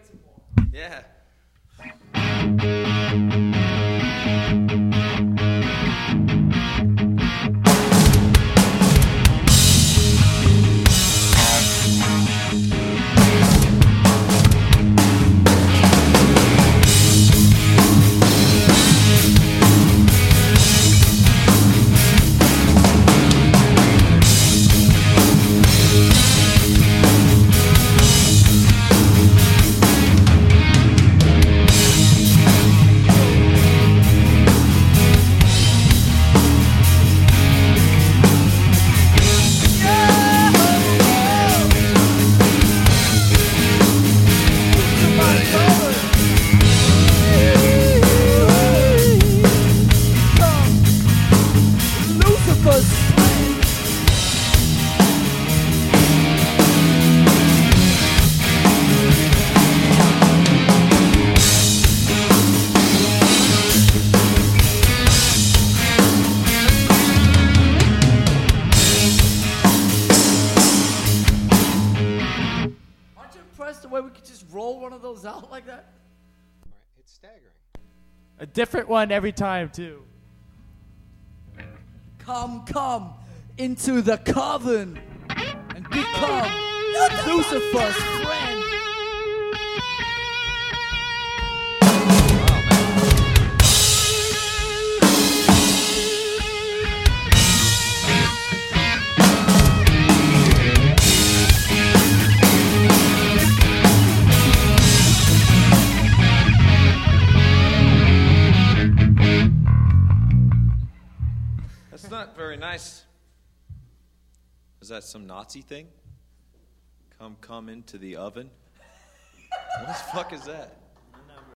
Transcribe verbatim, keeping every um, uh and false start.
some more. Yeah. The way we could just roll one of those out like that? All right, it's staggering. A different one every time, too. Come, come into the coven and become Lucifer's friend. Not very nice. Is that some Nazi thing? Come, come into the oven? What the fuck is that?